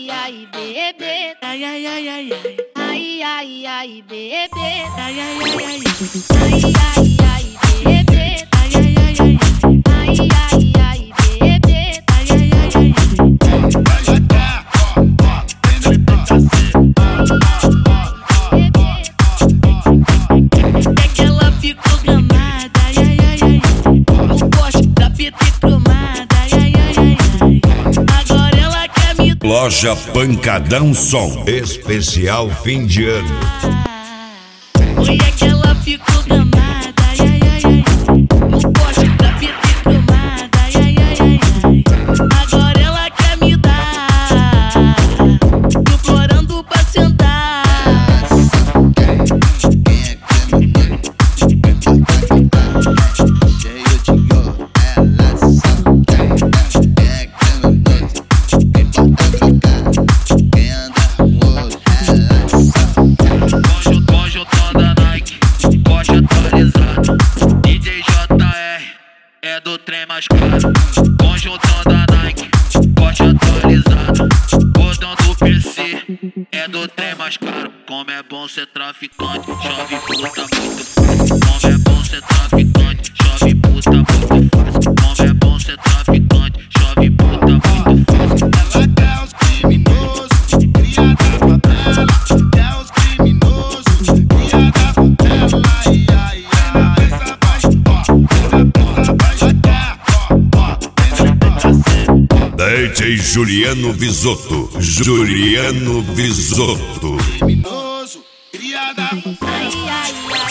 ai, bebê. Ai, ai, ai, ai, ai. Ai, ai, ai, bebê. Ai, ai, ai, ai. Ai, ai, ai, bebê. Ai, ai, ai, ai. Ai, ai, ai, bebê. Ai, ai, ai, ai. É que ela ficou gamada, ai, ai, ai, ai. Eu gosto da PT cromada, ai, ai, ai, ai. Agora ela quer me dar. Loja Pancadão Som, especial fim de ano. Oi, é que ela ficou gamada, ai, ai, ai, ai. Eu gosto da PT cromada, ai, ai, ai, ai. Agora ela quer me dar, implorando pra sentar. Conjuntão da Nike, Porsche atualizado. DJ JR é do trem mais caro. Conjuntão da Nike, Porsche atualizado. Bordão do PC é do trem mais caro. Como é bom ser traficante, chove puta muito fácil. Como é bom ser traficante, chove puta muito fácil. Como é bom ser traficante, chove puta muito fácil. Ela quer os criminosos, cria da favela. Quer os criminosos, cria da favela. Ai, ai, ai. Essa vai, DJ Juliano Visotto. Juliano Visotto. criminoso, cria da Ai, ai, ai.